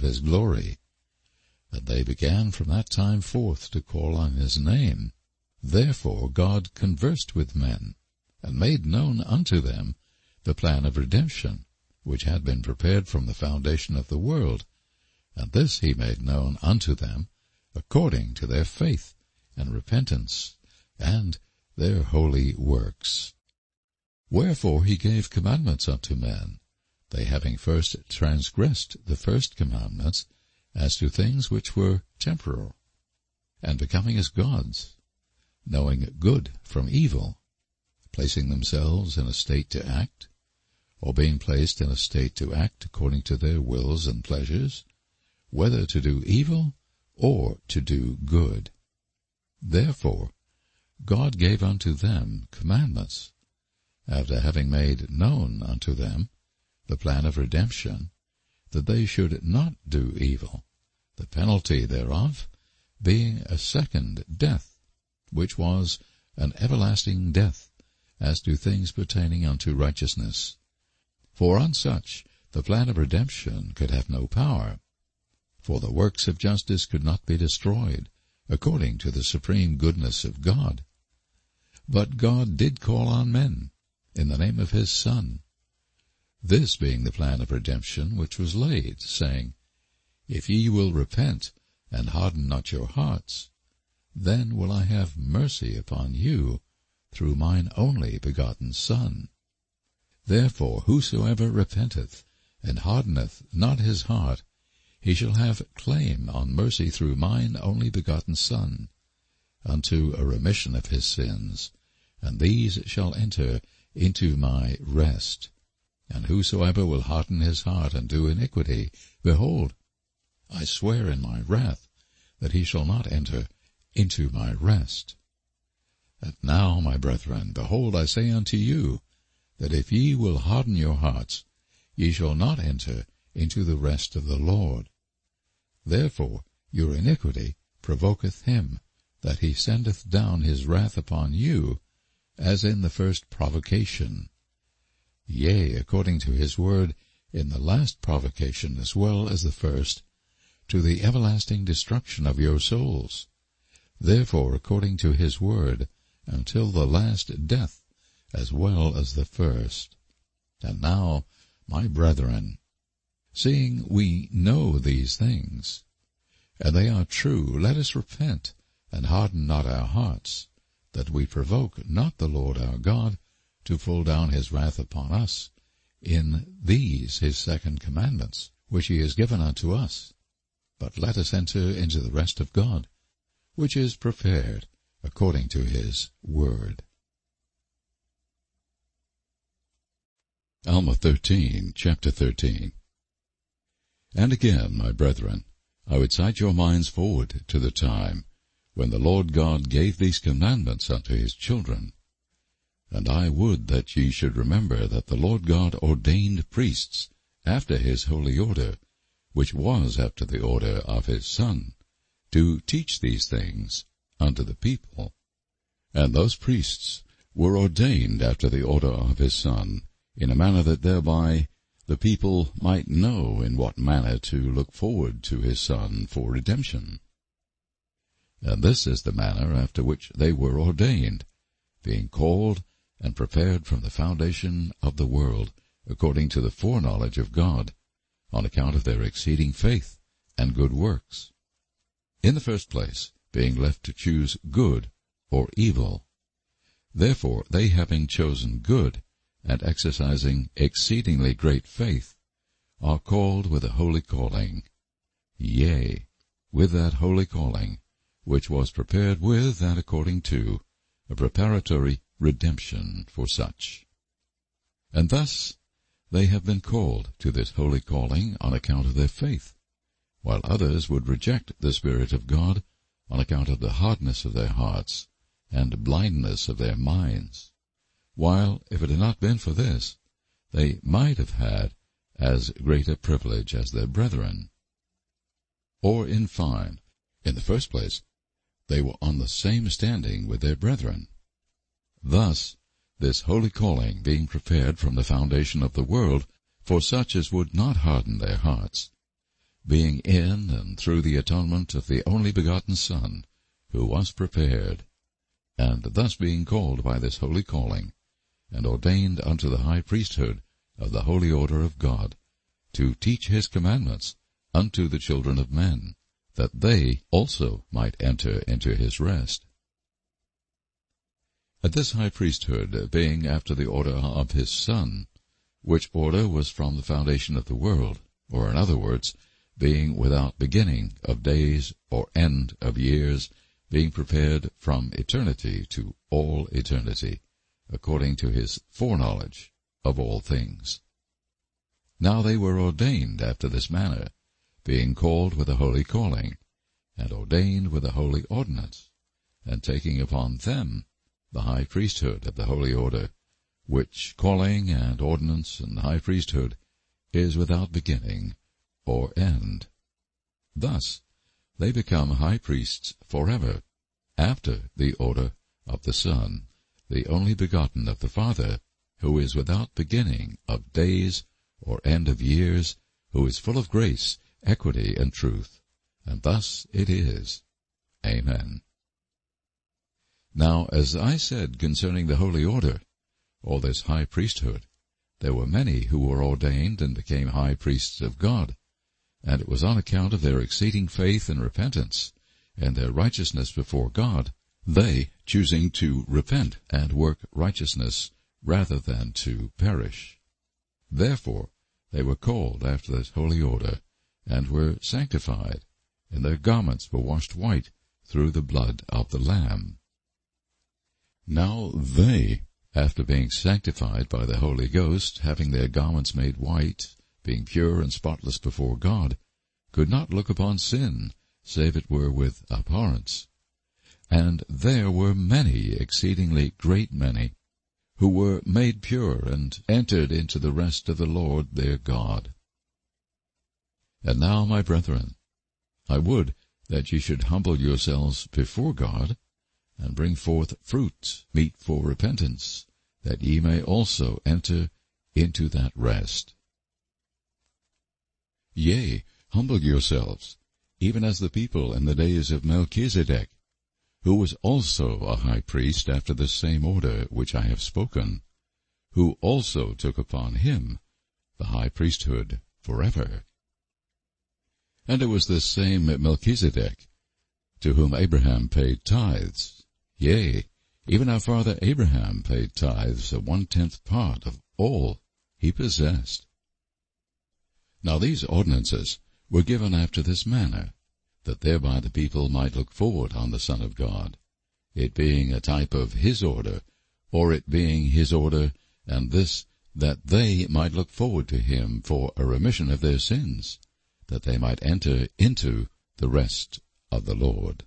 his glory. And they began from that time forth to call on his name. Therefore God conversed with men, and made known unto them the plan of redemption, which had been prepared from the foundation of the world. And this he made known unto them according to their faith and repentance, and their holy works. Wherefore he gave commandments unto men, they having first transgressed the first commandments, as to things which were temporal, and becoming as gods, knowing good from evil, placing themselves in a state to act, or being placed in a state to act according to their wills and pleasures, whether to do evil or to do good. Therefore God gave unto them commandments, after having made known unto them the plan of redemption, that they should not do evil, the penalty thereof being a second death, which was an everlasting death, as to things pertaining unto righteousness. For on such the plan of redemption could have no power. For the works of justice could not be destroyed, according to the supreme goodness of God. But God did call on men in the name of his Son, this being the plan of redemption which was laid, saying, If ye will repent, and harden not your hearts, then will I have mercy upon you, through mine only begotten Son. Therefore whosoever repenteth, and hardeneth not his heart, he shall have claim on mercy through mine only begotten Son, unto a remission of his sins, and these shall enter into my rest. And whosoever will harden his heart and do iniquity, behold, I swear in my wrath that he shall not enter into my rest. And now, my brethren, behold, I say unto you, that if ye will harden your hearts, ye shall not enter into the rest of the Lord. Therefore your iniquity provoketh him, that he sendeth down his wrath upon you, as in the first provocation. Yea, according to his word, in the last provocation as well as the first, to the everlasting destruction of your souls. Therefore, according to his word, until the last death, as well as the first. And now, my brethren, seeing we know these things, and they are true, let us repent, and harden not our hearts, that we provoke not the Lord our God to fall down his wrath upon us in these his second commandments, which he has given unto us. But let us enter into the rest of God, which is prepared according to his word. Alma 13, chapter 13. And again, my brethren, I would cite your minds forward to the time when the Lord God gave these commandments unto his children. And I would that ye should remember that the Lord God ordained priests after his holy order, which was after the order of his Son, to teach these things unto the people. And those priests were ordained after the order of his Son, in a manner that thereby the people might know in what manner to look forward to his Son for redemption. And this is the manner after which they were ordained, being called and prepared from the foundation of the world, according to the foreknowledge of God, on account of their exceeding faith and good works. In the first place, being left to choose good or evil. Therefore they, having chosen good, and exercising exceedingly great faith, are called with a holy calling, yea, with that holy calling, which was prepared with and according to a preparatory redemption for such. And thus they have been called to this holy calling on account of their faith, while others would reject the Spirit of God on account of the hardness of their hearts and blindness of their minds, while, if it had not been for this, they might have had as great a privilege as their brethren. Or, in fine, in the first place, they were on the same standing with their brethren. Thus, this holy calling being prepared from the foundation of the world for such as would not harden their hearts, being in and through the atonement of the only begotten Son, who was prepared, and thus being called by this holy calling, and ordained unto the high priesthood of the holy order of God, to teach his commandments unto the children of men, that they also might enter into his rest. And this high priesthood being after the order of his Son, which order was from the foundation of the world, or in other words, being without beginning of days or end of years, being prepared from eternity to all eternity, according to his foreknowledge of all things. Now they were ordained after this manner, being called with a holy calling, and ordained with a holy ordinance, and taking upon them the high priesthood of the holy order, which calling and ordinance and high priesthood is without beginning or end. Thus they become high priests forever, after the order of the Son, the only begotten of the Father, who is without beginning of days or end of years, who is full of grace, equity, and truth. And thus it is. Amen. Now, as I said concerning the holy order, or this high priesthood, there were many who were ordained and became high priests of God, and it was on account of their exceeding faith and repentance, and their righteousness before God, they choosing to repent and work righteousness rather than to perish. Therefore they were called after this holy order, and were sanctified, and their garments were washed white through the blood of the Lamb. Now they, after being sanctified by the Holy Ghost, having their garments made white, being pure and spotless before God, could not look upon sin, save it were with abhorrence. And there were many, exceedingly great many, who were made pure and entered into the rest of the Lord their God. And now, my brethren, I would that ye should humble yourselves before God, and bring forth fruit meet for repentance, that ye may also enter into that rest. Yea, humble yourselves, even as the people in the days of Melchizedek, who was also a high priest after the same order which I have spoken, who also took upon him the high priesthood forever. And it was this same Melchizedek to whom Abraham paid tithes. Yea, even our father Abraham paid tithes, a 1/10 part of all he possessed. Now these ordinances were given after this manner, that thereby the people might look forward on the Son of God, it being a type of his order, or it being his order, and this, that they might look forward to him for a remission of their sins, that they might enter into the rest of the Lord.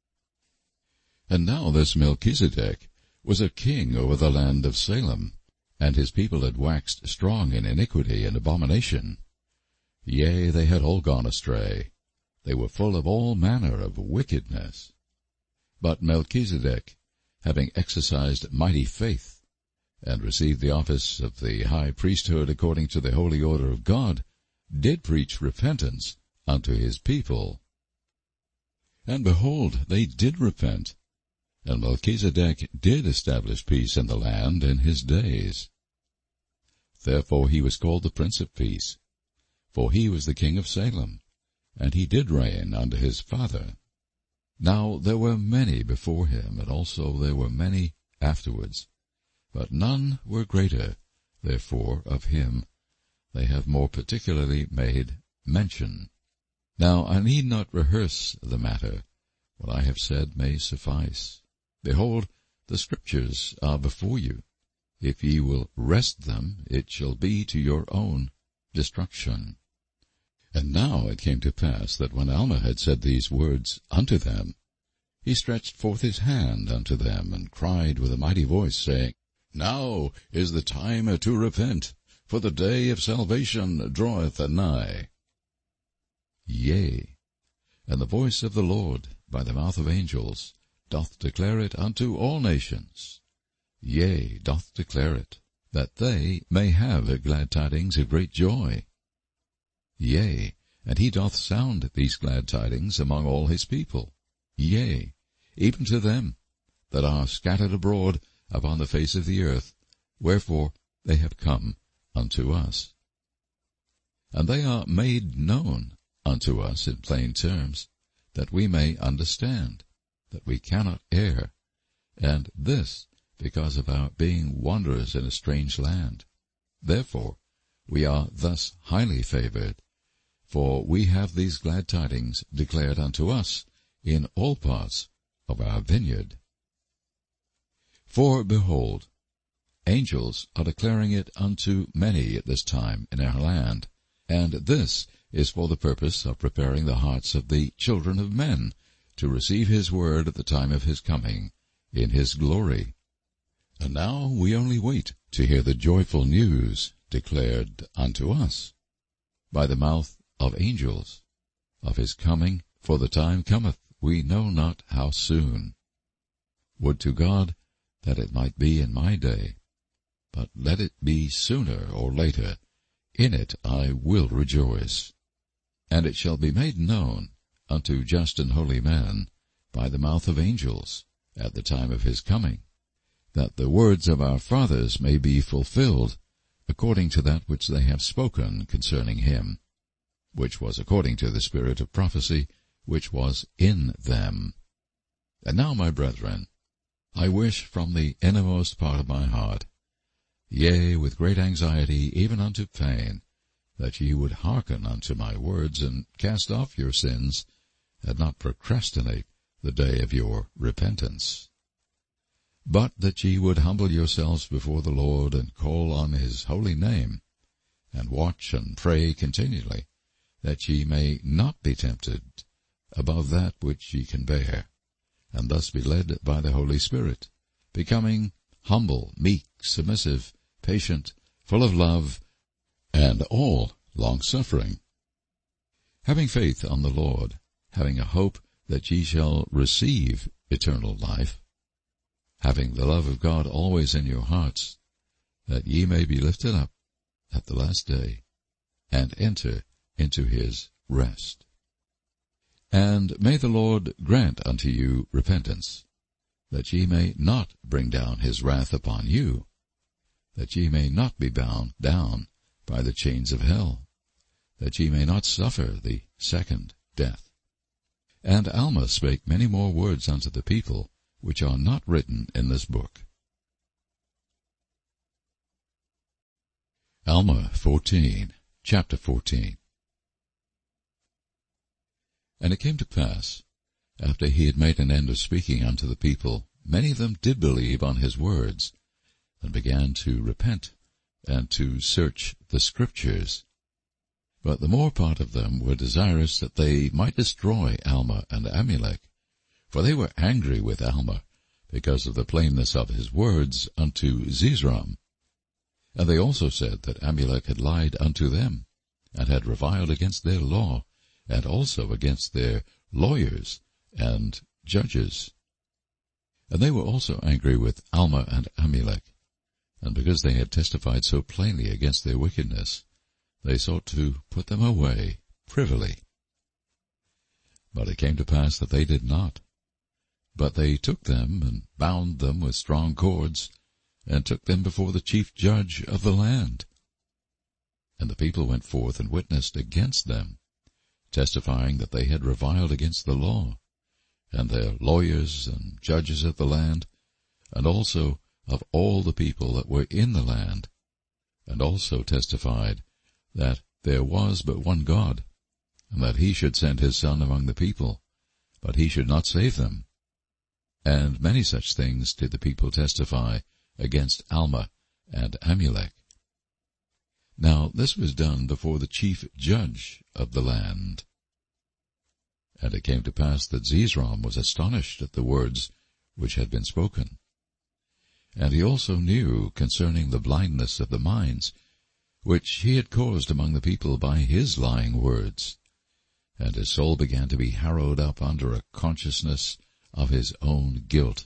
And now this Melchizedek was a king over the land of Salem, and his people had waxed strong in iniquity and abomination. Yea, they had all gone astray. They were full of all manner of wickedness. But Melchizedek, having exercised mighty faith, and received the office of the high priesthood according to the holy order of God, did preach repentance unto his people. And behold, they did repent, and Melchizedek did establish peace in the land in his days. Therefore he was called the Prince of Peace, for he was the king of Salem, and he did reign under his father. Now there were many before him, and also there were many afterwards, but none were greater, therefore, of him. They have more particularly made mention. Now I need not rehearse the matter. What I have said may suffice. Behold, the Scriptures are before you. If ye will wrest them, it shall be to your own destruction. And now it came to pass that when Alma had said these words unto them, he stretched forth his hand unto them, and cried with a mighty voice, saying, Now is the time to repent, for the day of salvation draweth nigh. Yea, and the voice of the Lord by the mouth of angels doth declare it unto all nations. Yea, doth declare it, that they may have glad tidings of great joy. Yea, and he doth sound these glad tidings among all his people, yea, even to them that are scattered abroad upon the face of the earth, wherefore they have come unto us. And they are made known unto us in plain terms, that we may understand, that we cannot err, and this because of our being wanderers in a strange land. Therefore we are thus highly favored, for we have these glad tidings declared unto us in all parts of our vineyard. For behold, angels are declaring it unto many at this time in our land, and this is for the purpose of preparing the hearts of the children of men to receive his word at the time of his coming in his glory. And now we only wait to hear the joyful news declared unto us by the mouth of angels of his coming, for the time cometh, we know not how soon. Would to God that it might be in my day, but let it be sooner or later, in it I will rejoice. And it shall be made known unto just and holy men by the mouth of angels at the time of his coming, that the words of our fathers may be fulfilled, according to that which they have spoken concerning him, which was according to the spirit of prophecy which was in them. And now, my brethren, I wish from the innermost part of my heart, yea, with great anxiety, even unto pain, that ye would hearken unto my words, and cast off your sins, and not procrastinate the day of your repentance. But that ye would humble yourselves before the Lord, and call on his holy name, and watch and pray continually, that ye may not be tempted above that which ye can bear, and thus be led by the Holy Spirit, becoming humble, meek, submissive, patient, full of love, and all long-suffering, having faith on the Lord, having a hope that ye shall receive eternal life, having the love of God always in your hearts, that ye may be lifted up at the last day, and enter into his rest. And may the Lord grant unto you repentance, that ye may not bring down his wrath upon you, that ye may not be bound down by the chains of hell, that ye may not suffer the second death. And Alma spake many more words unto the people, which are not written in this book. Alma 14, chapter 14. And it came to pass, after he had made an end of speaking unto the people, many of them did believe on his words, and began to repent, and to search the Scriptures. But the more part of them were desirous that they might destroy Alma and Amulek, for they were angry with Alma, because of the plainness of his words unto Zeezrom. And they also said that Amulek had lied unto them, and had reviled against their law, and also against their lawyers and judges. And they were also angry with Alma and Amulek, and because they had testified so plainly against their wickedness, they sought to put them away privily. But it came to pass that they did not, but they took them and bound them with strong cords, and took them before the chief judge of the land. And the people went forth and witnessed against them, testifying that they had reviled against the law, and their lawyers and judges of the land, and also of all the people that were in the land, and also testified that there was but one God, and that he should send his Son among the people, but he should not save them. And many such things did the people testify against Alma and Amulek. Now this was done before the chief judge of the land. And it came to pass that Zeezrom was astonished at the words which had been spoken. And he also knew concerning the blindness of the minds, which he had caused among the people by his lying words. And his soul began to be harrowed up under a consciousness of his own guilt.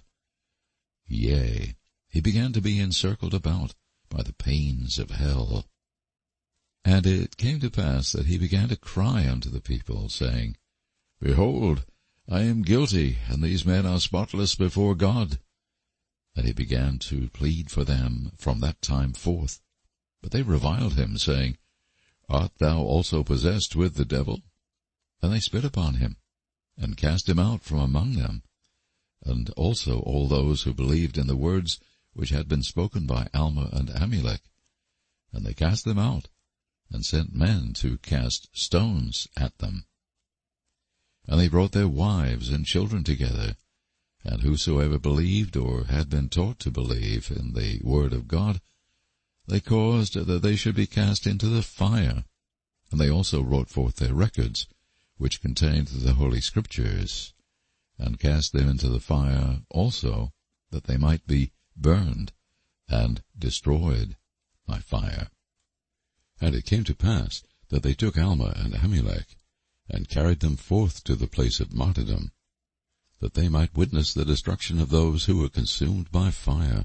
Yea, he began to be encircled about by the pains of hell. And it came to pass that he began to cry unto the people, saying, Behold, I am guilty, and these men are spotless before God. And he began to plead for them from that time forth. But they reviled him, saying, Art thou also possessed with the devil? And they spit upon him, and cast him out from among them, and also all those who believed in the words which had been spoken by Alma and Amulek. And they cast them out, and sent men to cast stones at them. And they brought their wives and children together, and whosoever believed or had been taught to believe in the word of God, they caused that they should be cast into the fire. And they also wrote forth their records, which contained the Holy Scriptures, and cast them into the fire also, that they might be burned and destroyed by fire. And it came to pass that they took Alma and Amulek, and carried them forth to the place of martyrdom, that they might witness the destruction of those who were consumed by fire.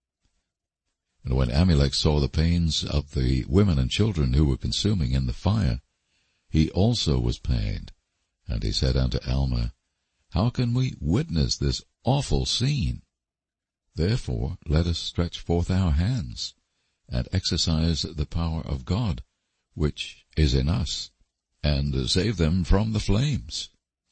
And when Amulek saw the pains of the women and children who were consuming in the fire, he also was pained, and he said unto Alma, How can we witness this awful scene? Therefore let us stretch forth our hands, and exercise the power of God, which is in us, and save them from the flames.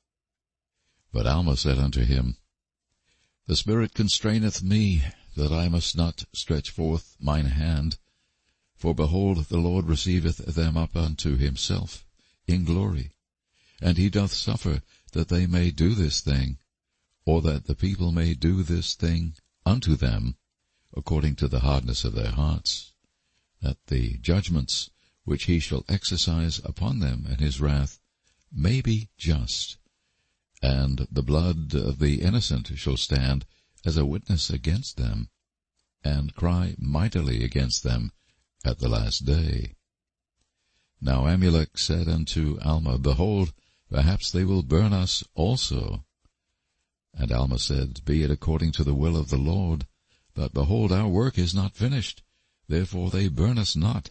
But Alma said unto him, The Spirit constraineth me, that I must not stretch forth mine hand. For behold, the Lord receiveth them up unto himself in glory, and he doth suffer that they may do this thing, or that the people may do this thing unto them, according to the hardness of their hearts, that the judgments which he shall exercise upon them in his wrath may be just, and the blood of the innocent shall stand as a witness against them, and cry mightily against them at the last day. Now Amulek said unto Alma, Behold, perhaps they will burn us also. And Alma said, Be it according to the will of the Lord, but behold, our work is not finished, therefore they burn us not.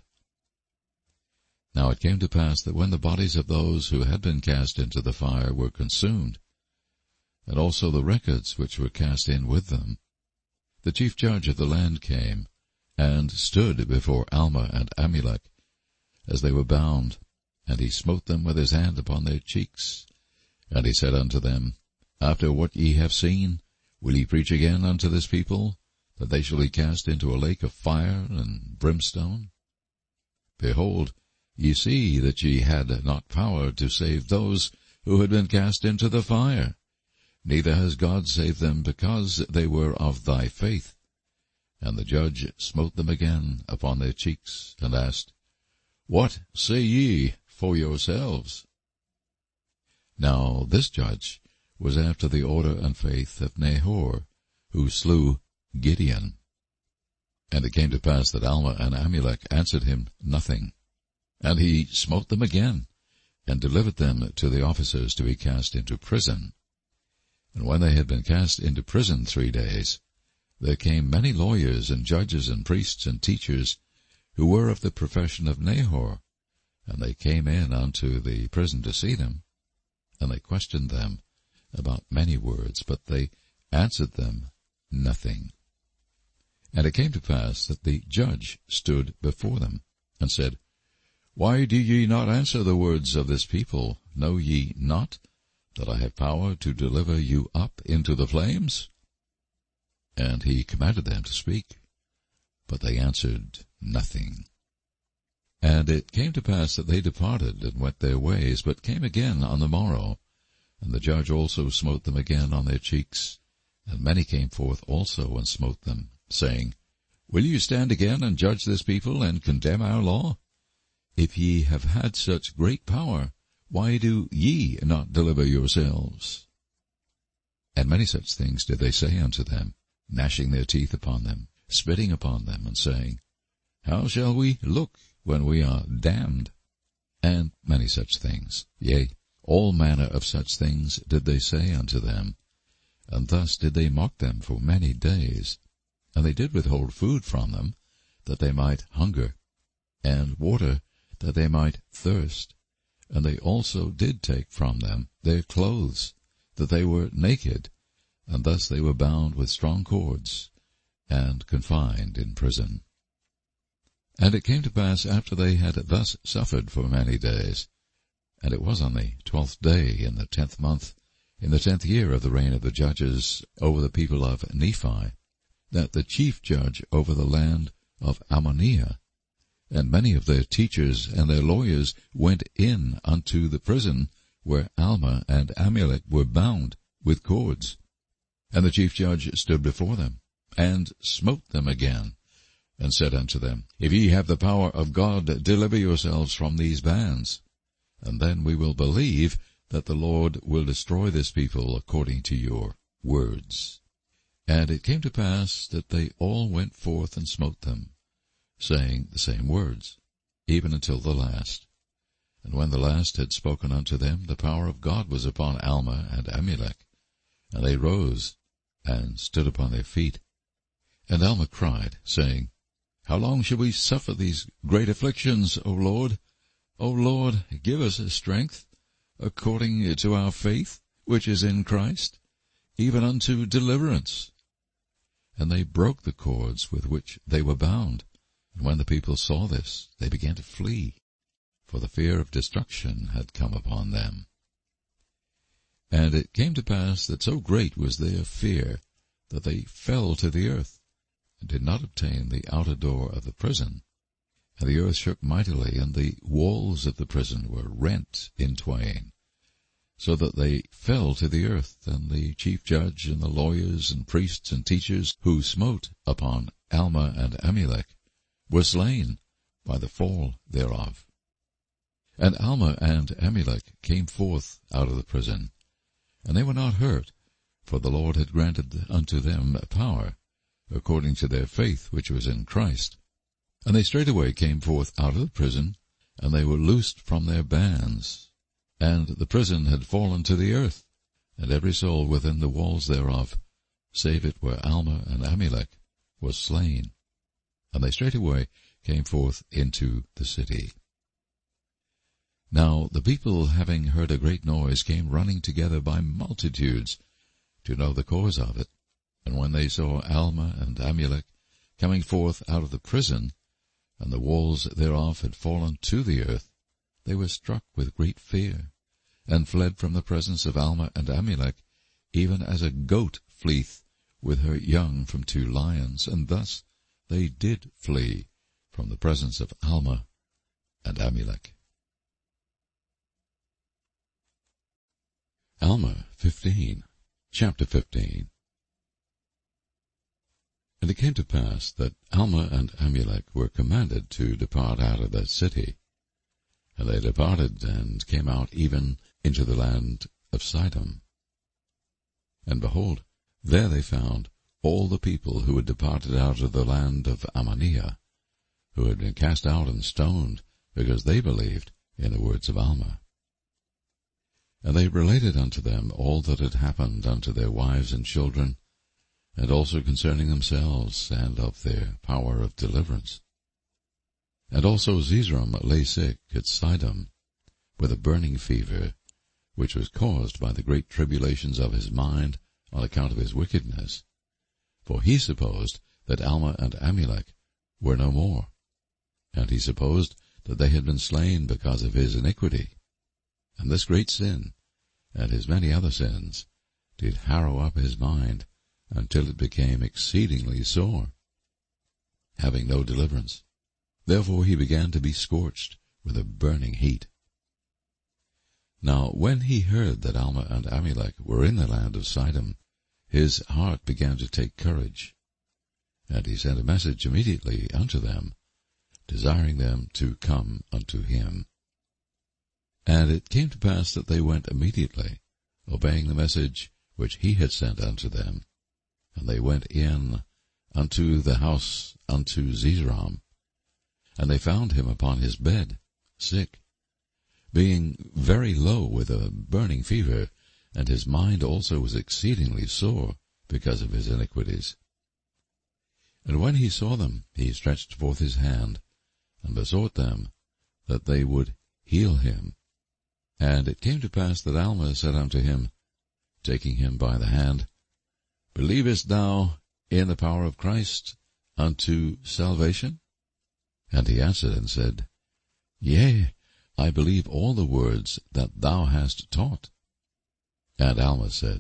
Now it came to pass that when the bodies of those who had been cast into the fire were consumed, and also the records which were cast in with them, the chief judge of the land came, and stood before Alma and Amulek, as they were bound, and he smote them with his hand upon their cheeks. And he said unto them, After what ye have seen, will ye preach again unto this people, that they shall be cast into a lake of fire and brimstone? Behold, ye see that ye had not power to save those who had been cast into the fire, neither has God saved them, because they were of thy faith. And the judge smote them again upon their cheeks, and asked, What say ye for yourselves? Now this judge was after the order and faith of Nahor, who slew Gideon. And it came to pass that Alma and Amulek answered him nothing. And he smote them again, and delivered them to the officers to be cast into prison. And when they had been cast into prison 3 days, there came many lawyers and judges and priests and teachers, who were of the profession of Nahor, and they came in unto the prison to see them. And they questioned them about many words, but they answered them nothing. And it came to pass that the judge stood before them, and said, Why do ye not answer the words of this people? Know ye not that I have power to deliver you up into the flames? And he commanded them to speak, but they answered nothing. And it came to pass that they departed and went their ways, but came again on the morrow. And the judge also smote them again on their cheeks. And many came forth also and smote them, saying, Will you stand again and judge this people, and condemn our law? If ye have had such great power, why do ye not deliver yourselves? And many such things did they say unto them, gnashing their teeth upon them, spitting upon them, and saying, How shall we look when we are damned? And many such things, yea, all manner of such things did they say unto them. And thus did they mock them for many days. And they did withhold food from them, that they might hunger, and water, that they might thirst. And they also did take from them their clothes, that they were naked, and thus they were bound with strong cords, and confined in prison. And it came to pass, after they had thus suffered for many days, and it was on the 12th day in the 10th month, in the 10th year of the reign of the judges over the people of Nephi, that the chief judge over the land of Ammoniah, and many of their teachers and their lawyers went in unto the prison where Alma and Amulek were bound with cords. And the chief judge stood before them, and smote them again, and said unto them, If ye have the power of God, deliver yourselves from these bands, and then we will believe that the Lord will destroy this people according to your words. And it came to pass that they all went forth and smote them, saying the same words, even until the last. And when the last had spoken unto them, the power of God was upon Alma and Amulek, and they rose and stood upon their feet. And Alma cried, saying, How long shall we suffer these great afflictions, O Lord? O Lord, give us strength, according to our faith, which is in Christ, even unto deliverance. And they broke the cords with which they were bound. And when the people saw this, they began to flee, for the fear of destruction had come upon them. And it came to pass that so great was their fear, that they fell to the earth, and did not obtain the outer door of the prison. And the earth shook mightily, and the walls of the prison were rent in twain, so that they fell to the earth. And the chief judge and the lawyers and priests and teachers who smote upon Alma and Amulek were slain by the fall thereof. And Alma and Amulek came forth out of the prison, and they were not hurt, for the Lord had granted unto them power, according to their faith which was in Christ. And they straightway came forth out of the prison, and they were loosed from their bands. And the prison had fallen to the earth, and every soul within the walls thereof, save it were Alma and Amulek, was slain. And they straightway came forth into the city. Now the people, having heard a great noise, came running together by multitudes to know the cause of it. And when they saw Alma and Amulek coming forth out of the prison, and the walls thereof had fallen to the earth, they were struck with great fear, and fled from the presence of Alma and Amulek, even as a goat fleeth with her young from two lions. And thus they did flee from the presence of Alma and Amulek. Alma 15, chapter 15. And it came to pass that Alma and Amulek were commanded to depart out of that city. And they departed, and came out even into the land of Sidom. And behold, there they found all the people who had departed out of the land of Ammoniah, who had been cast out and stoned, because they believed in the words of Alma. And they related unto them all that had happened unto their wives and children, and also concerning themselves, and of their power of deliverance. And also Zeezrom lay sick at Sidom, with a burning fever, which was caused by the great tribulations of his mind on account of his wickedness. For he supposed that Alma and Amulek were no more, and he supposed that they had been slain because of his iniquity. And this great sin, and his many other sins, did harrow up his mind, until it became exceedingly sore, having no deliverance. Therefore he began to be scorched with a burning heat. Now when he heard that Alma and Amulek were in the land of Sidom, his heart began to take courage, and he sent a message immediately unto them, desiring them to come unto him. And it came to pass that they went immediately, obeying the message which he had sent unto them. And they went in unto the house unto Zeezrom, and they found him upon his bed, sick, being very low with a burning fever, and his mind also was exceedingly sore because of his iniquities. And when he saw them, he stretched forth his hand, and besought them that they would heal him. And it came to pass that Alma said unto him, taking him by the hand, Believest thou in the power of Christ unto salvation? And he answered and said, Yea, I believe all the words that thou hast taught. And Alma said,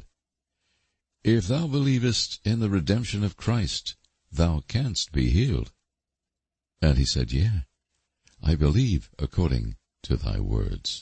If thou believest in the redemption of Christ, thou canst be healed. And he said, Yea, I believe according to thy words.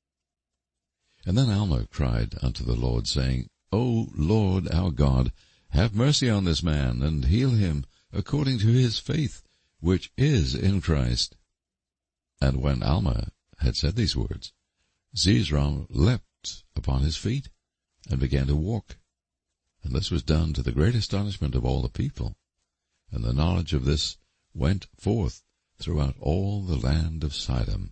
And then Alma cried unto the Lord, saying, O Lord our God, have mercy on this man, and heal him according to his faith, which is in Christ. And when Alma had said these words, Zeezrom leapt upon his feet, and began to walk. And this was done to the great astonishment of all the people. And the knowledge of this went forth throughout all the land of Sidon.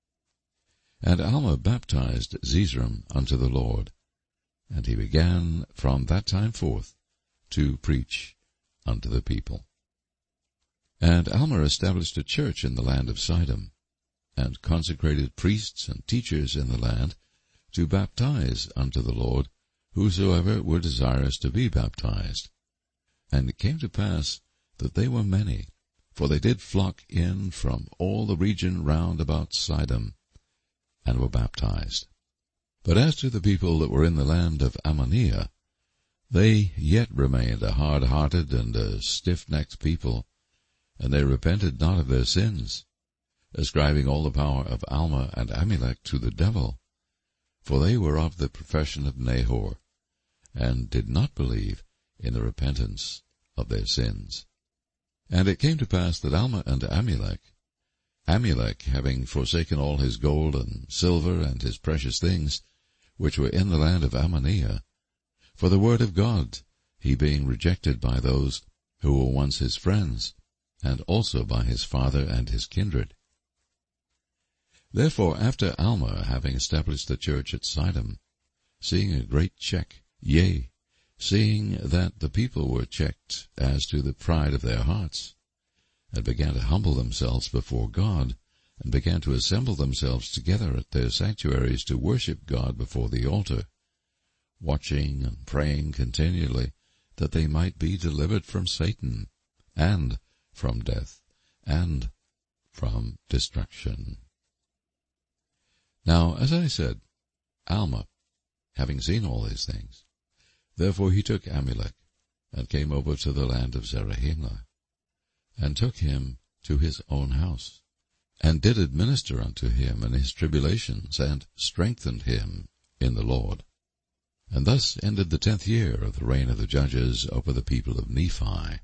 And Alma baptized Zeezrom unto the Lord, and he began from that time forth to preach unto the people. And Alma established a church in the land of Sidon, and consecrated priests and teachers in the land to baptize unto the Lord whosoever were desirous to be baptized. And it came to pass that they were many, for they did flock in from all the region round about Sidon, and were baptized. But as to the people that were in the land of Ammoniah, they yet remained a hard-hearted and a stiff-necked people, and they repented not of their sins, ascribing all the power of Alma and Amulek to the devil, for they were of the profession of Nahor, and did not believe in the repentance of their sins. And it came to pass that Alma and Amulek, having forsaken all his gold and silver and his precious things, which were in the land of Ammoniah, for the word of God, he being rejected by those who were once his friends, and also by his father and his kindred. Therefore, after Alma, having established the church at Sidon, seeing a great check, yea, seeing that the people were checked as to the pride of their hearts, and began to humble themselves before God, and began to assemble themselves together at their sanctuaries to worship God before the altar, watching and praying continually, that they might be delivered from Satan, and from death, and from destruction. Now, as I said, Alma, having seen all these things, therefore he took Amulek, and came over to the land of Zarahemla, and took him to his own house, and did administer unto him in his tribulations, and strengthened him in the Lord. And thus ended the 10th year of the reign of the judges over the people of Nephi.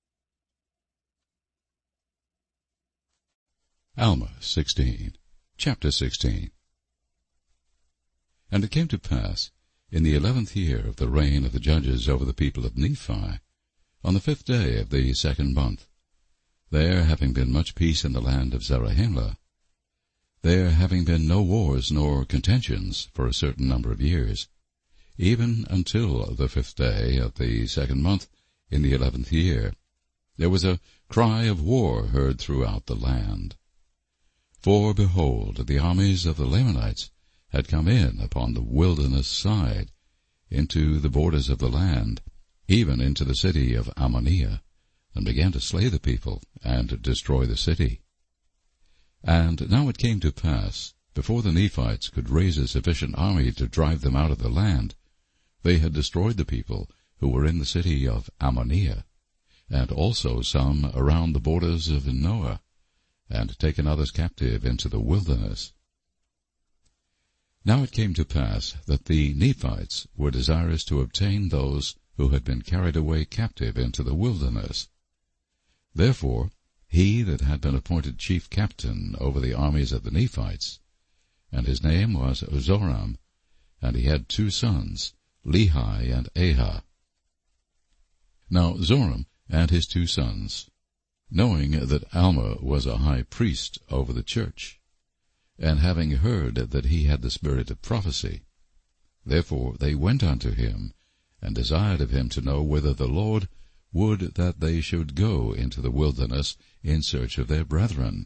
Alma 16, chapter 16. And it came to pass, in the 11th year of the reign of the judges over the people of Nephi, on the 5th day of the 2nd month, there having been much peace in the land of Zarahemla, there having been no wars nor contentions for a certain number of years, even until the 5th day of the 2nd month in the 11th year, there was a cry of war heard throughout the land. For, behold, the armies of the Lamanites had come in upon the wilderness side, into the borders of the land, even into the city of Ammoniah, and began to slay the people, and destroy the city. And now it came to pass, before the Nephites could raise a sufficient army to drive them out of the land, they had destroyed the people who were in the city of Ammoniah, and also some around the borders of Noah, and taken others captive into the wilderness. Now it came to pass that the Nephites were desirous to obtain those who had been carried away captive into the wilderness. Therefore he that had been appointed chief captain over the armies of the Nephites, and his name was Zoram, and he had 2 sons, Lehi and Ahah. Now Zoram and his 2 sons, knowing that Alma was a high priest over the church, and having heard that he had the spirit of prophecy, therefore they went unto him, and desired of him to know whether the Lord would that they should go into the wilderness in search of their brethren,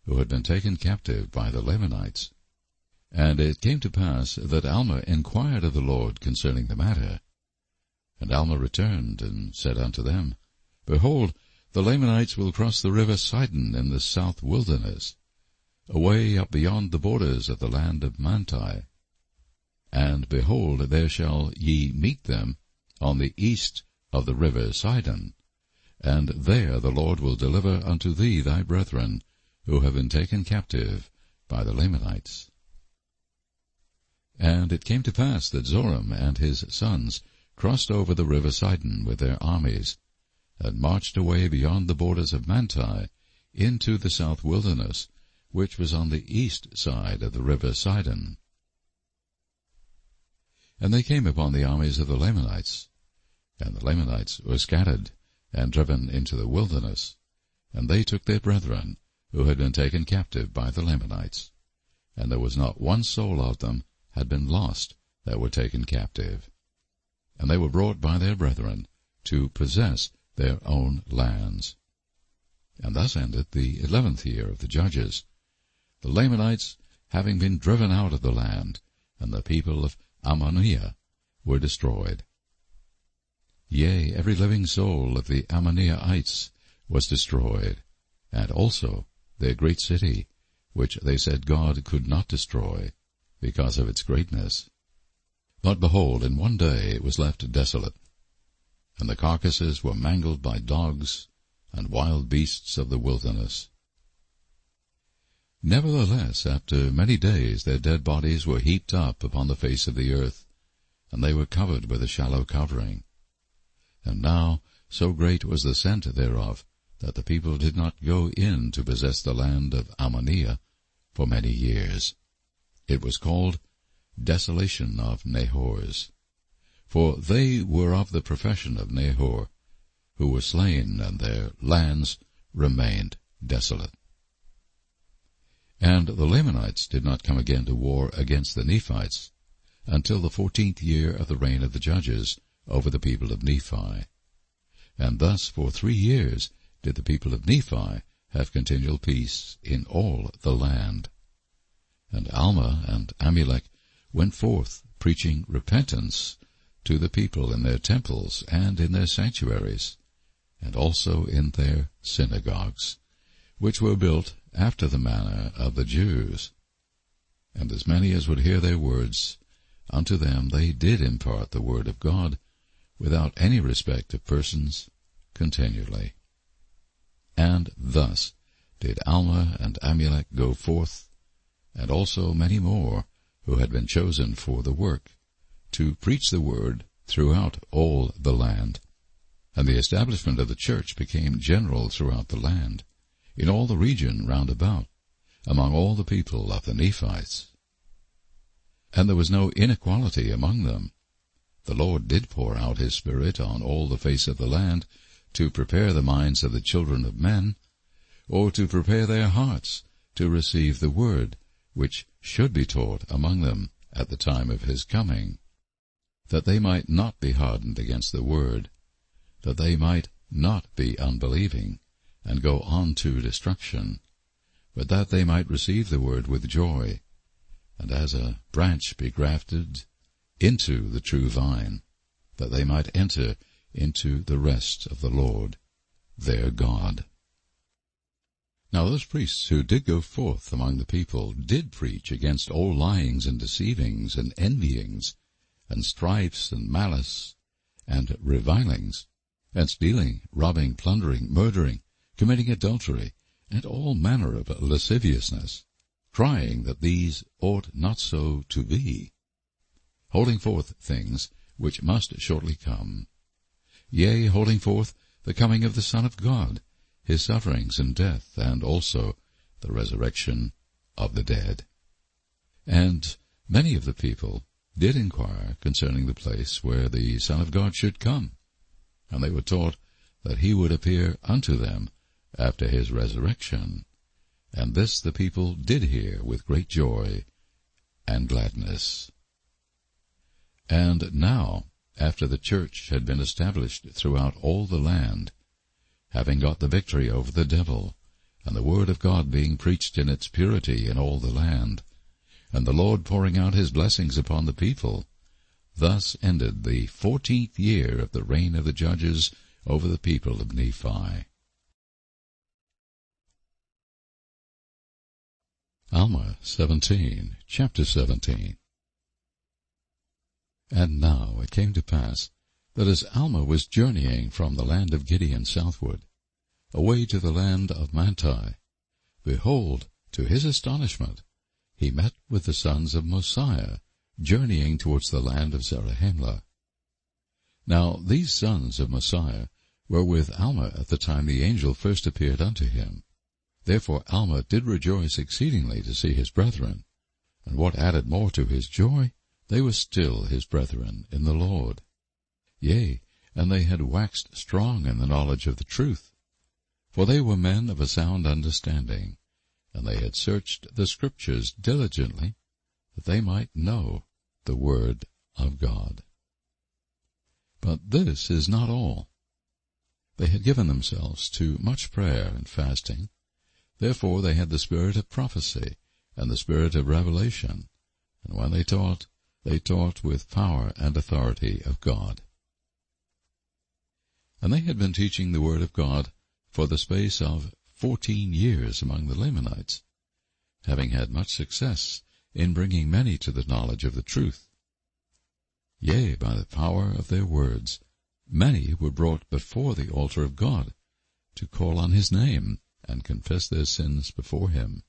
who had been taken captive by the Lamanites. And it came to pass that Alma inquired of the Lord concerning the matter. And Alma returned and said unto them, Behold, the Lamanites will cross the river Sidon in the south wilderness, away up beyond the borders of the land of Manti. And behold, there shall ye meet them on the east of the river Sidon, and there the Lord will deliver unto thee thy brethren, who have been taken captive by the Lamanites. And it came to pass that Zoram and his sons crossed over the river Sidon with their armies, and marched away beyond the borders of Manti into the south wilderness, which was on the east side of the river Sidon. And they came upon the armies of the Lamanites, and the Lamanites were scattered and driven into the wilderness, and they took their brethren, who had been taken captive by the Lamanites, and there was not one soul of them had been lost that were taken captive. And they were brought by their brethren to possess their own lands. And thus ended the 11th year of the judges, the Lamanites having been driven out of the land, and the people of Ammoniah were destroyed. Yea, every living soul of the Ammoniaites was destroyed, and also their great city, which they said God could not destroy, because of its greatness. But behold, in one day it was left desolate, and the carcasses were mangled by dogs and wild beasts of the wilderness. Nevertheless, after many days their dead bodies were heaped up upon the face of the earth, and they were covered with a shallow covering. And now so great was the scent thereof, that the people did not go in to possess the land of Ammoniah for many years. It was called Desolation of Nahors, for they were of the profession of Nahor, who were slain, and their lands remained desolate. And the Lamanites did not come again to war against the Nephites until the 14th year of the reign of the judges over the people of Nephi. And thus for 3 years did the people of Nephi have continual peace in all the land. And Alma and Amulek went forth preaching repentance to the people in their temples and in their sanctuaries, and also in their synagogues, which were built after the manner of the Jews. And as many as would hear their words, unto them they did impart the word of God, without any respect of persons, continually. And thus did Alma and Amulek go forth, and also many more, who had been chosen for the work, to preach the word throughout all the land. And the establishment of the church became general throughout the land, in all the region round about, among all the people of the Nephites. And there was no inequality among them. The Lord did pour out his Spirit on all the face of the land, to prepare the minds of the children of men, or to prepare their hearts to receive the word, which should be taught among them at the time of his coming, that they might not be hardened against the word, that they might not be unbelieving, and go on to destruction, but that they might receive the word with joy, and as a branch be grafted into the true vine, that they might enter into the rest of the Lord their God. Now those priests who did go forth among the people did preach against all lyings and deceivings and envyings and strifes and malice and revilings and stealing, robbing, plundering, murdering, committing adultery, and all manner of lasciviousness, crying that these ought not so to be, holding forth things which must shortly come, yea, holding forth the coming of the Son of God, his sufferings and death, and also the resurrection of the dead. And many of the people did inquire concerning the place where the Son of God should come, and they were taught that he would appear unto them after his resurrection. And this the people did hear with great joy and gladness. And now, after the church had been established throughout all the land, having got the victory over the devil, and the word of God being preached in its purity in all the land, and the Lord pouring out his blessings upon the people. Thus ended the 14th year of the reign of the judges over the people of Nephi. Alma 17, chapter 17. And now it came to pass that as Alma was journeying from the land of Gideon southward, away to the land of Manti, behold, to his astonishment, he met with the sons of Mosiah, journeying towards the land of Zarahemla. Now these sons of Mosiah were with Alma at the time the angel first appeared unto him. Therefore Alma did rejoice exceedingly to see his brethren, and what added more to his joy, they were still his brethren in the Lord. Yea, and they had waxed strong in the knowledge of the truth, for they were men of a sound understanding, and they had searched the Scriptures diligently, that they might know the word of God. But this is not all. They had given themselves to much prayer and fasting. Therefore they had the spirit of prophecy and the spirit of revelation, and when they taught with power and authority of God. And they had been teaching the word of God for the space of 14 years among the Lamanites, having had much success in bringing many to the knowledge of the truth. Yea, by the power of their words, many were brought before the altar of God to call on his name and confess their sins before him.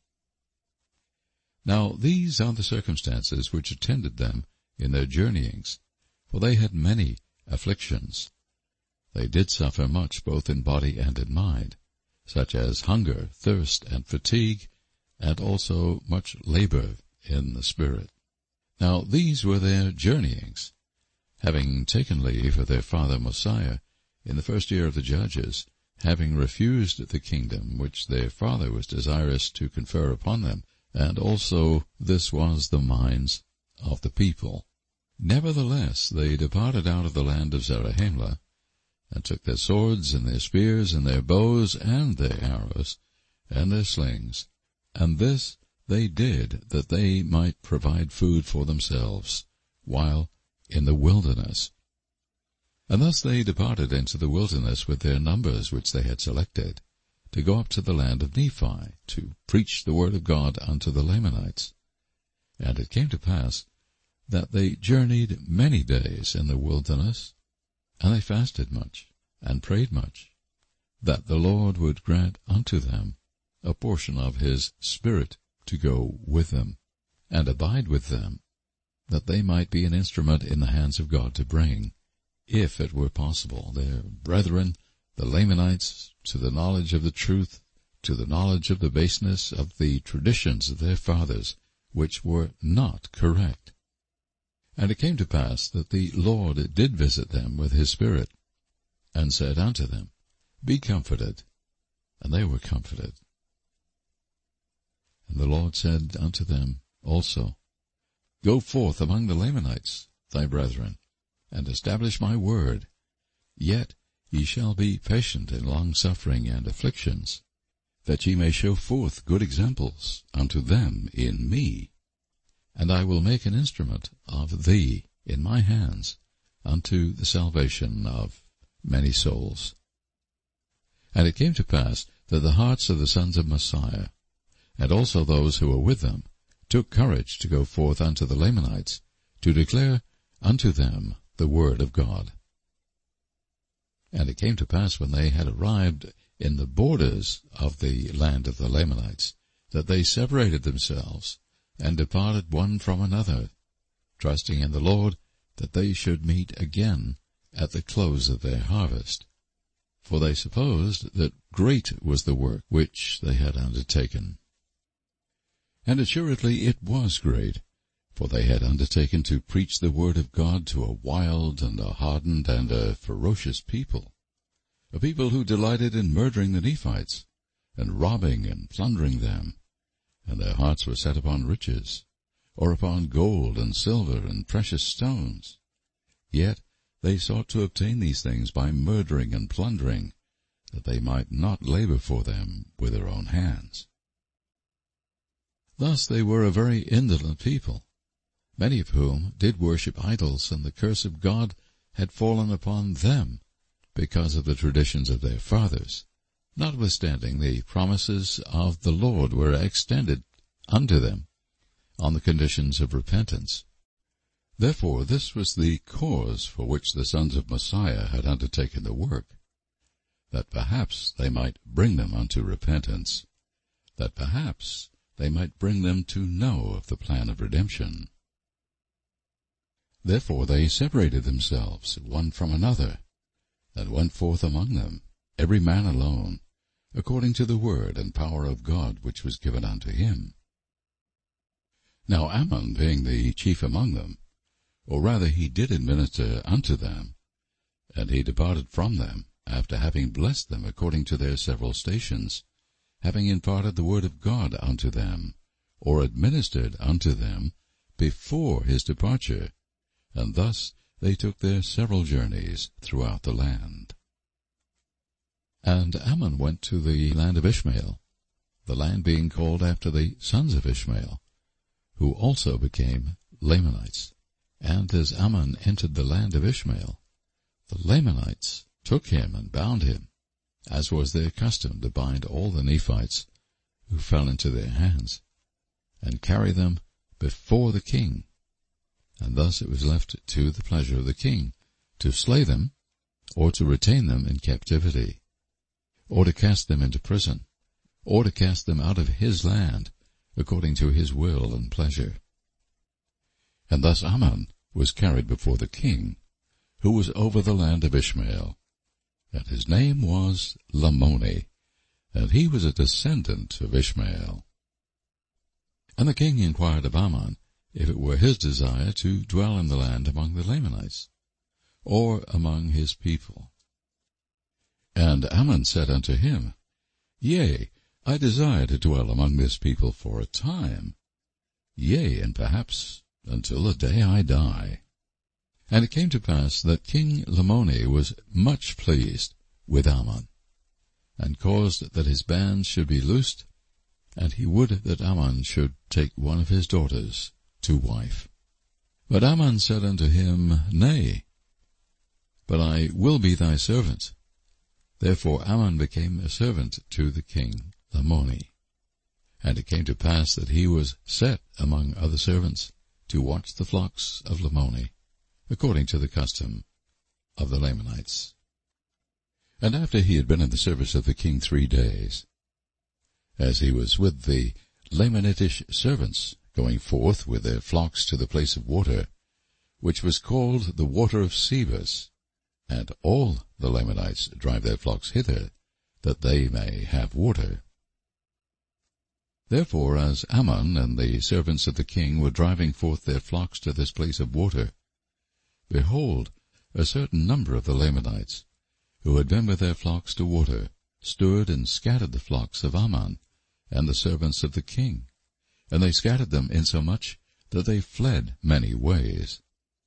Now these are the circumstances which attended them in their journeyings, for they had many afflictions. They did suffer much both in body and in mind, such as hunger, thirst, and fatigue, and also much labor in the spirit. Now these were their journeyings. Having taken leave of their father Mosiah in the first year of the judges, having refused the kingdom which their father was desirous to confer upon them, and also this was the minds of the people. Nevertheless they departed out of the land of Zarahemla, and took their swords and their spears and their bows and their arrows and their slings, and this they did that they might provide food for themselves, while in the wilderness. And thus they departed into the wilderness with their numbers which they had selected, to go up to the land of Nephi, to preach the word of God unto the Lamanites. And it came to pass that they journeyed many days in the wilderness, and they fasted much, and prayed much, that the Lord would grant unto them a portion of his Spirit to go with them, and abide with them, that they might be an instrument in the hands of God to bring, if it were possible, their brethren, the Lamanites, to the knowledge of the truth, to the knowledge of the baseness of the traditions of their fathers, which were not correct. And it came to pass that the Lord did visit them with his Spirit, and said unto them, Be comforted. And they were comforted. And the Lord said unto them also, Go forth among the Lamanites, thy brethren, and establish my word. Yet ye shall be patient in long-suffering and afflictions, that ye may show forth good examples unto them in me. And I will make an instrument of thee in my hands unto the salvation of many souls. And it came to pass that the hearts of the sons of Mosiah, and also those who were with them, took courage to go forth unto the Lamanites, to declare unto them the word of God. And it came to pass when they had arrived in the borders of the land of the Lamanites, that they separated themselves, and departed one from another, trusting in the Lord that they should meet again at the close of their harvest. For they supposed that great was the work which they had undertaken. And assuredly it was great, for they had undertaken to preach the word of God to a wild and a hardened and a ferocious people, a people who delighted in murdering the Nephites, and robbing and plundering them, and their hearts were set upon riches, or upon gold and silver and precious stones. Yet they sought to obtain these things by murdering and plundering, that they might not labor for them with their own hands. Thus they were a very indolent people, many of whom did worship idols, and the curse of God had fallen upon them because of the traditions of their fathers, notwithstanding the promises of the Lord were extended unto them on the conditions of repentance. Therefore this was the cause for which the sons of Messiah had undertaken the work, that perhaps they might bring them unto repentance, that perhaps they might bring them to know of the plan of redemption. Therefore they separated themselves one from another, and went forth among them, every man alone, according to the word and power of God which was given unto him. Now Ammon, being the chief among them, or rather he did administer unto them, and he departed from them, after having blessed them according to their several stations, having imparted the word of God unto them, or administered unto them, before his departure, and thus they took their several journeys throughout the land. And Ammon went to the land of Ishmael, the land being called after the sons of Ishmael, who also became Lamanites. And as Ammon entered the land of Ishmael, the Lamanites took him and bound him, as was their custom to bind all the Nephites who fell into their hands, and carry them before the king. And thus it was left to the pleasure of the king to slay them, or to retain them in captivity, or to cast them into prison, or to cast them out of his land, according to his will and pleasure. And thus Ammon was carried before the king, who was over the land of Ishmael, and his name was Lamoni, and he was a descendant of Ishmael. And the king inquired of Ammon if it were his desire to dwell in the land among the Lamanites, or among his people. And Ammon said unto him, Yea, I desire to dwell among this people for a time, yea, and perhaps until the day I die. And it came to pass that King Lamoni was much pleased with Ammon, and caused that his bands should be loosed, and he would that Ammon should take one of his daughters to wife. But Ammon said unto him, Nay, but I will be thy servant. Therefore Ammon became a servant to the king Lamoni. And it came to pass that he was set among other servants to watch the flocks of Lamoni, according to the custom of the Lamanites. And after he had been in the service of the king 3 days, as he was with the Lamanitish servants, going forth with their flocks to the place of water, which was called the water of Sebus, and all the Lamanites drive their flocks hither, that they may have water. Therefore, as Ammon and the servants of the king were driving forth their flocks to this place of water, behold, a certain number of the Lamanites, who had been with their flocks to water, stood and scattered the flocks of Ammon and the servants of the king, and they scattered them insomuch that they fled many ways.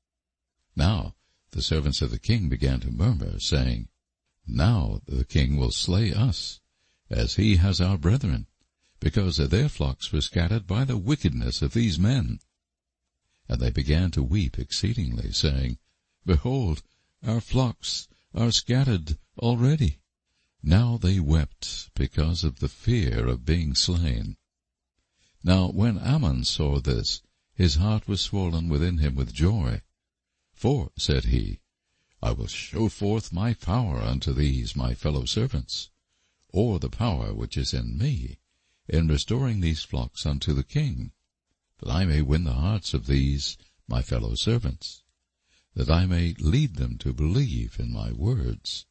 Now the servants of the king began to murmur, saying, Now the king will slay us, as he has our brethren, because their flocks were scattered by the wickedness of these men. And they began to weep exceedingly, saying, Behold, our flocks are scattered already. Now they wept because of the fear of being slain. Now when Ammon saw this, his heart was swollen within him with joy. For, said he, I will show forth my power unto these my fellow servants, or the power which is in me, in restoring these flocks unto the king, that I may win the hearts of these my fellow servants, that I may lead them to believe in my words.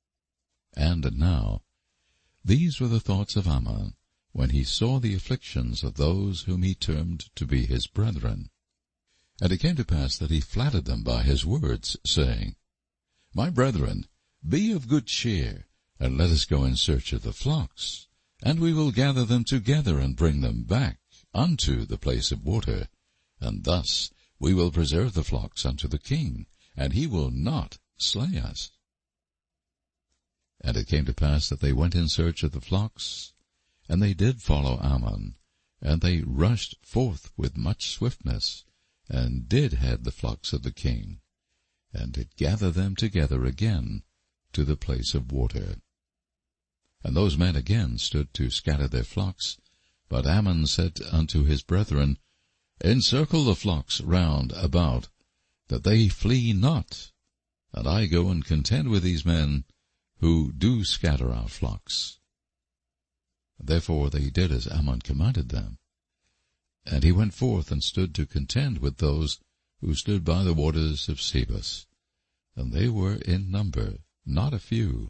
And now, these were the thoughts of Ammon, when he saw the afflictions of those whom he termed to be his brethren. And it came to pass that he flattered them by his words, saying, My brethren, be of good cheer, and let us go in search of the flocks, and we will gather them together and bring them back unto the place of water, and thus we will preserve the flocks unto the king, and he will not slay us. And it came to pass that they went in search of the flocks, and they did follow Ammon, and they rushed forth with much swiftness, and did head the flocks of the king, and did gather them together again to the place of water. And those men again stood to scatter their flocks, but Ammon said unto his brethren, Encircle the flocks round about, that they flee not, and I go and contend with these men who do scatter our flocks. Therefore they did as Ammon commanded them. And he went forth and stood to contend with those who stood by the waters of Sebus, and they were in number, not a few.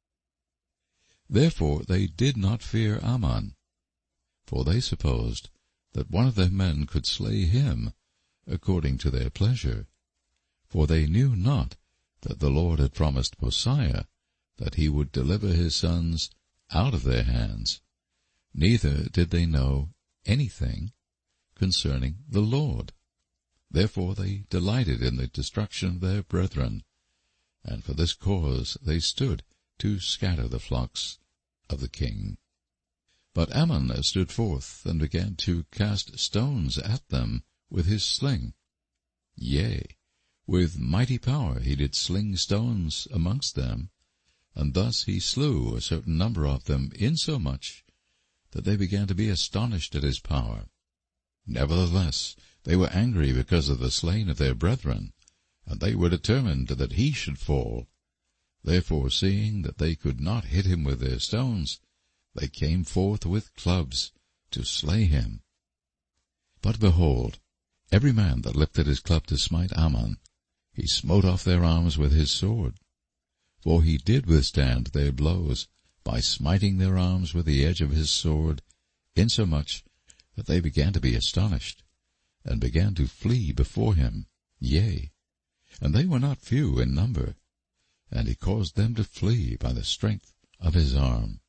Therefore they did not fear Ammon, for they supposed that one of their men could slay him according to their pleasure. For they knew not that the Lord had promised Mosiah that he would deliver his sons out of their hands, neither did they know anything concerning the Lord. Therefore they delighted in the destruction of their brethren, and for this cause they stood to scatter the flocks of the king. But Ammon stood forth and began to cast stones at them with his sling. Yea, with mighty power he did sling stones amongst them, and thus he slew a certain number of them, insomuch that they began to be astonished at his power. Nevertheless they were angry because of the slain of their brethren, and they were determined that he should fall. Therefore, seeing that they could not hit him with their stones, they came forth with clubs to slay him. But behold, every man that lifted his club to smite Ammon, he smote off their arms with his sword. For he did withstand their blows by smiting their arms with the edge of his sword, insomuch that they began to be astonished, and began to flee before him. Yea, and they were not few in number, and he caused them to flee by the strength of his arm.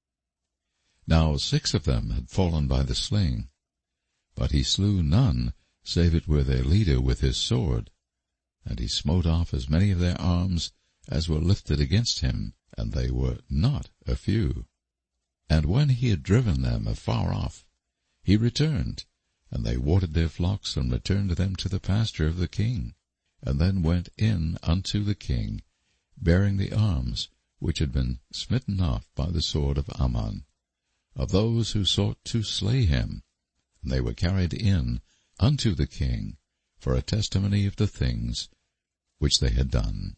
Now 6 of them had fallen by the sling, but he slew none, save it were their leader with his sword. And he smote off as many of their arms as were lifted against him, and they were not a few. And when he had driven them afar off, he returned, and they watered their flocks, and returned them to the pasture of the king, and then went in unto the king, bearing the arms which had been smitten off by the sword of Ammon, of those who sought to slay him. And they were carried in unto the king for a testimony of the things which they had done.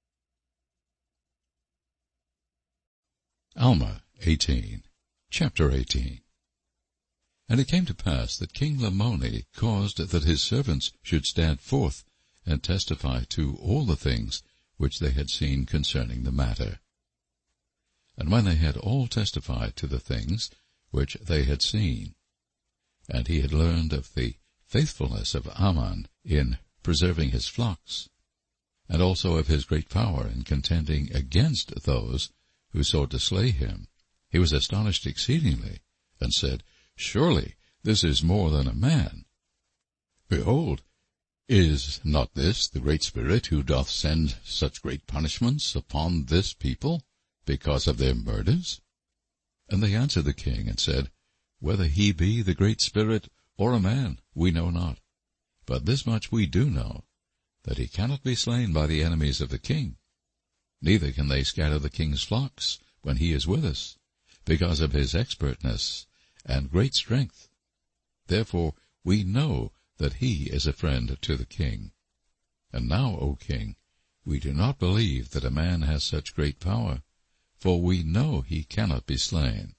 Alma 18, chapter 18. And it came to pass that King Lamoni caused that his servants should stand forth and testify to all the things which they had seen concerning the matter. And when they had all testified to the things which they had seen, and he had learned of the faithfulness of Ammon in preserving his flocks, and also of his great power in contending against those who sought to slay him, he was astonished exceedingly, and said, Surely this is more than a man. Behold, is not this the Great Spirit who doth send such great punishments upon this people because of their murders? And they answered the king, and said, Whether he be the Great Spirit or a man, we know not. But this much we do know, that he cannot be slain by the enemies of the king. Neither can they scatter the king's flocks when he is with us, because of his expertness and great strength. Therefore we know that he is a friend to the king. And now, O king, we do not believe that a man has such great power, for we know he cannot be slain.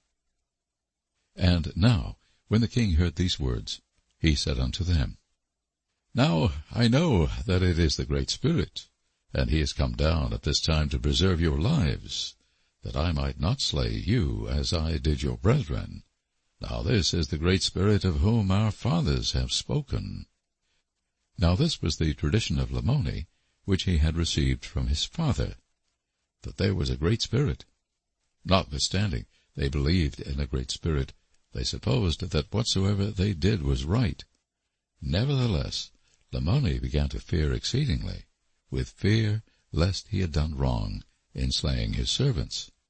And now, when the king heard these words, he said unto them, Now I know that it is the Great Spirit, and he is come down at this time to preserve your lives, that I might not slay you as I did your brethren. Now this is the Great Spirit of whom our fathers have spoken. Now this was the tradition of Lamoni, which he had received from his father, that there was a Great Spirit. Notwithstanding, they believed in a Great Spirit. They supposed that whatsoever they did was right. Nevertheless, Lamoni began to fear exceedingly, with fear lest he had done wrong in slaying his servants.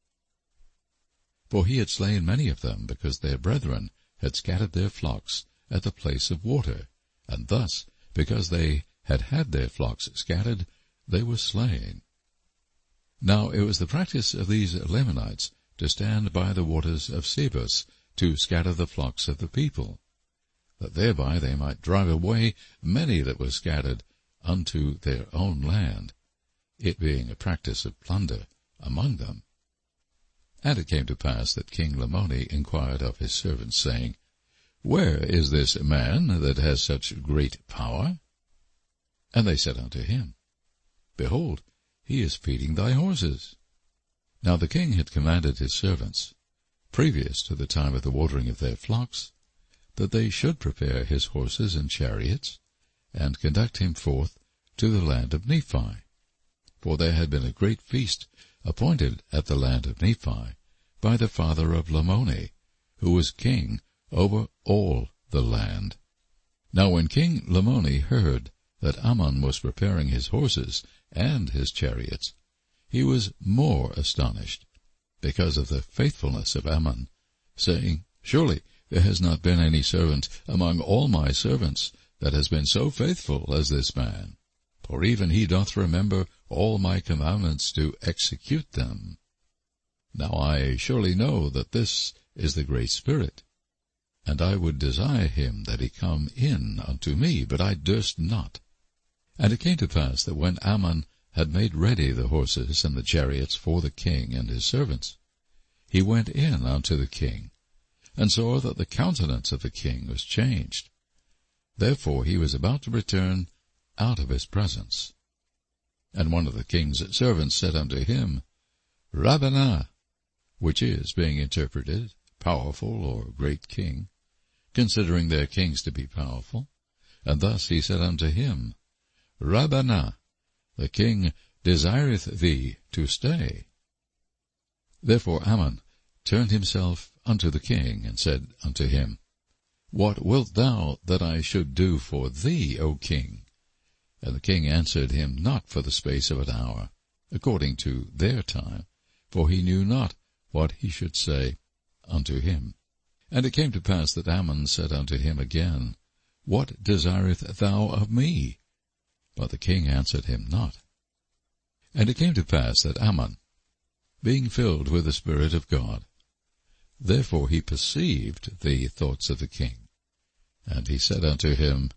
For he had slain many of them, because their brethren had scattered their flocks at the place of water, and thus, because they had had their flocks scattered, they were slain. Now it was the practice of these Lamanites to stand by the waters of Sebus, to scatter the flocks of the people, that thereby they might drive away many that were scattered unto their own land, it being a practice of plunder among them. And it came to pass that King Lamoni inquired of his servants, saying, Where is this man that has such great power? And they said unto him, Behold, he is feeding thy horses. Now the king had commanded his servants, previous to the time of the watering of their flocks, that they should prepare his horses and chariots, and conduct him forth to the land of Nephi. For there had been a great feast appointed at the land of Nephi by the father of Lamoni, who was king over all the land. Now when King Lamoni heard that Ammon was preparing his horses and his chariots, he was more astonished, because of the faithfulness of Ammon, saying, Surely there has not been any servant among all my servants that has been so faithful as this man, for even he doth remember all my commandments to execute them. Now I surely know that this is the Great Spirit, and I would desire him that he come in unto me, but I durst not. And it came to pass that when Ammon had made ready the horses and the chariots for the king and his servants, he went in unto the king, and saw that the countenance of the king was changed. Therefore he was about to return out of his presence. And one of the king's servants said unto him, Rabbana, which is, being interpreted, powerful or great king, considering their kings to be powerful. And thus he said unto him, Rabbana, the king desireth thee to stay. Therefore Ammon turned himself unto the king, and said unto him, What wilt thou that I should do for thee, O king? And the king answered him not for the space of an hour, according to their time, for he knew not what he should say unto him. And it came to pass that Ammon said unto him again, What desireth thou of me? But the king answered him not. And it came to pass that Ammon, being filled with the Spirit of God, therefore he perceived the thoughts of the king. And he said unto him,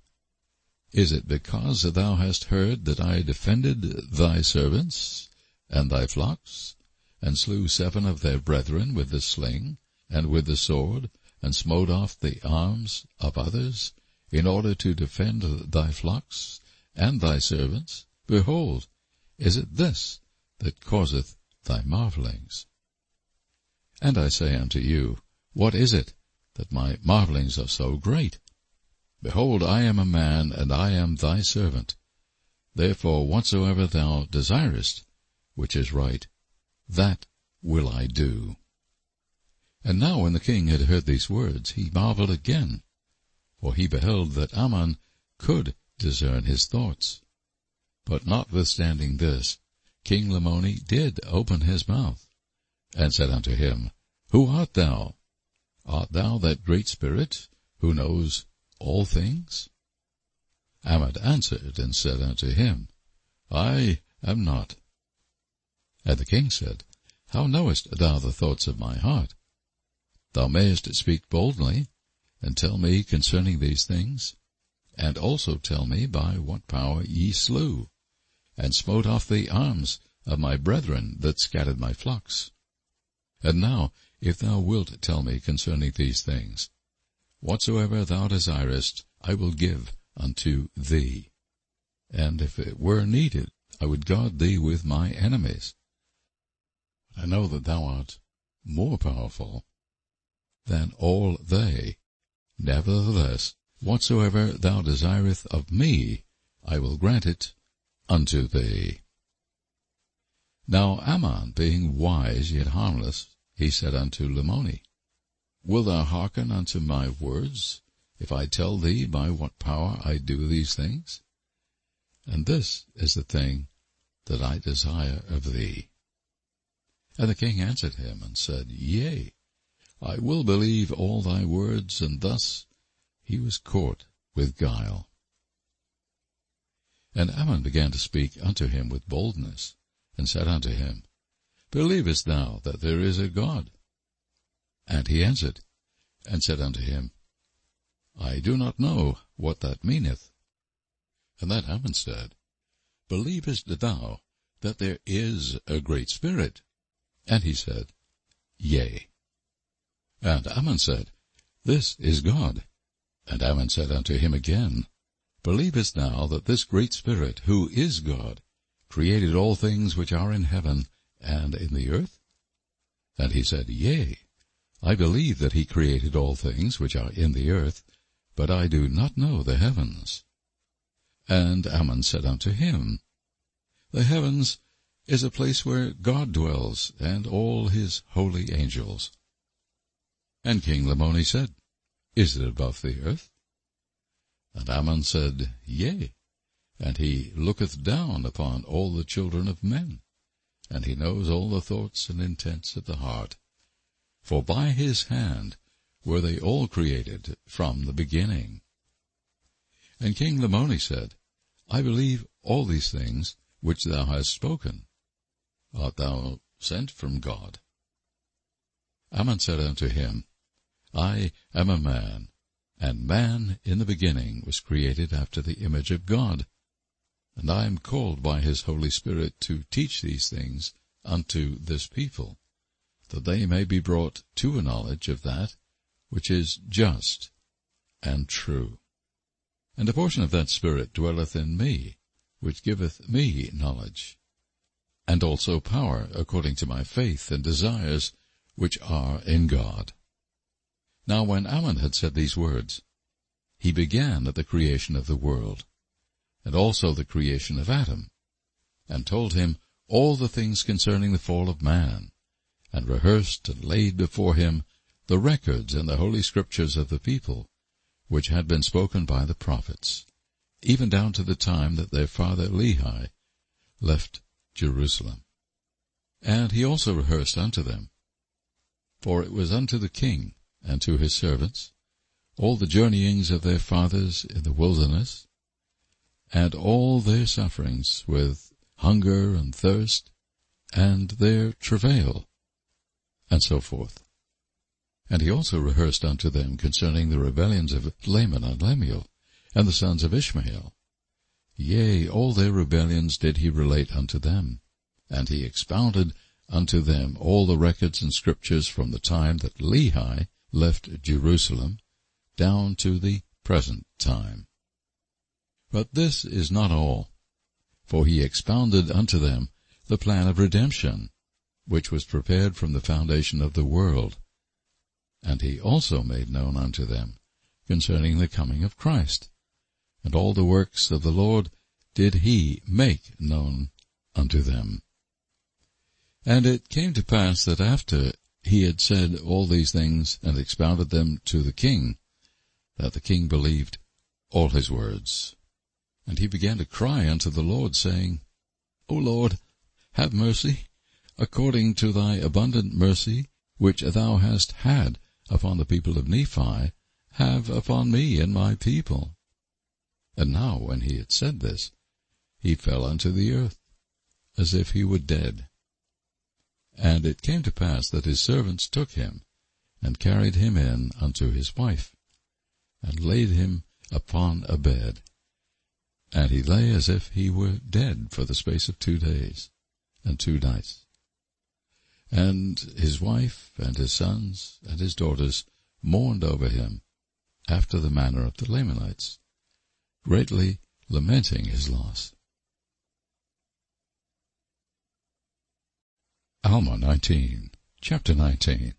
Is it because thou hast heard that I defended thy servants and thy flocks, and slew 7 of their brethren with the sling and with the sword, and smote off the arms of others, in order to defend thy flocks and thy servants? Behold, is it this that causeth thy marvelings? And I say unto you, What is it that my marvelings are so great? Behold, I am a man, and I am thy servant. Therefore whatsoever thou desirest, which is right, that will I do. And now when the king had heard these words, he marveled again, for he beheld that Ammon could discern his thoughts. But notwithstanding this, King Lamoni did open his mouth, and said unto him, Who art thou? Art thou that great spirit, who knows all things? Ammon answered and said unto him, I am not. And the king said, How knowest thou the thoughts of my heart? Thou mayest speak boldly, and tell me concerning these things, and also tell me by what power ye slew, and smote off the arms of my brethren that scattered my flocks. And now, if thou wilt tell me concerning these things, whatsoever thou desirest I will give unto thee. And if it were needed, I would guard thee with my enemies. I know that thou art more powerful than all they. Nevertheless, whatsoever thou desireth of me, I will grant it unto thee. Now Ammon, being wise yet harmless, he said unto Lamoni, Wilt thou hearken unto my words, if I tell thee by what power I do these things? And this is the thing that I desire of thee. And the king answered him and said, Yea, I will believe all thy words, and thus he was caught with guile. And Ammon began to speak unto him with boldness, and said unto him, Believest thou that there is a God? And he answered, and said unto him, I do not know what that meaneth. And that Ammon said, Believest thou that there is a great spirit? And he said, Yea. And Ammon said, This is God. And Ammon said unto him again, Believest thou that this great spirit, who is God, created all things which are in heaven and in the earth? And he said, Yea, I believe that he created all things which are in the earth, but I do not know the heavens. And Ammon said unto him, The heavens is a place where God dwells, and all his holy angels. And King Lamoni said, Is it above the earth? And Ammon said, Yea, and he looketh down upon all the children of men, and he knows all the thoughts and intents of the heart. For by his hand were they all created from the beginning. And King Lamoni said, I believe all these things which thou hast spoken. Art thou sent from God? Ammon said unto him, I am a man, and man in the beginning was created after the image of God. And I am called by his Holy Spirit to teach these things unto this people, that they may be brought to a knowledge of that which is just and true. And a portion of that Spirit dwelleth in me, which giveth me knowledge, and also power according to my faith and desires which are in God. Now when Ammon had said these words, he began at the creation of the world, and also the creation of Adam, and told him all the things concerning the fall of man, and rehearsed and laid before him the records and the holy scriptures of the people, which had been spoken by the prophets, even down to the time that their father Lehi left Jerusalem. And he also rehearsed unto them, for it was unto the king and to his servants, all the journeyings of their fathers in the wilderness, and all their sufferings with hunger and thirst, and their travail, and so forth. And he also rehearsed unto them concerning the rebellions of Laman and Lemuel, and the sons of Ishmael. Yea, all their rebellions did he relate unto them, and he expounded unto them all the records and scriptures from the time that Lehi left Jerusalem down to the present time. But this is not all, for he expounded unto them the plan of redemption, which was prepared from the foundation of the world. And he also made known unto them concerning the coming of Christ, and all the works of the Lord did he make known unto them. And it came to pass that after he had said all these things and expounded them to the king, that the king believed all his words. And he began to cry unto the Lord, saying, O Lord, have mercy, according to thy abundant mercy, which thou hast had upon the people of Nephi, have upon me and my people. And now when he had said this, he fell unto the earth, as if he were dead. And it came to pass that his servants took him, and carried him in unto his wife, and laid him upon a bed. And he lay as if he were dead for the space of 2 days and 2 nights. And his wife and his sons and his daughters mourned over him after the manner of the Lamanites, greatly lamenting his loss. Alma 19, chapter 19.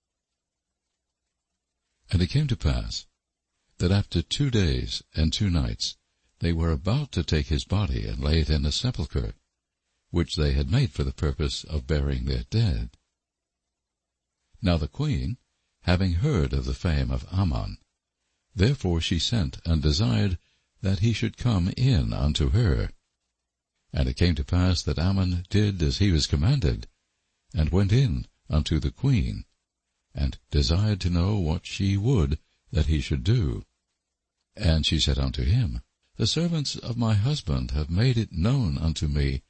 And it came to pass that after 2 days and 2 nights they were about to take his body and lay it in a sepulchre, which they had made for the purpose of burying their dead. Now the queen, having heard of the fame of Ammon, therefore she sent and desired that he should come in unto her. And it came to pass that Ammon did as he was commanded, and went in unto the queen, and desired to know what she would that he should do. And she said unto him, The servants of my husband have made it known unto me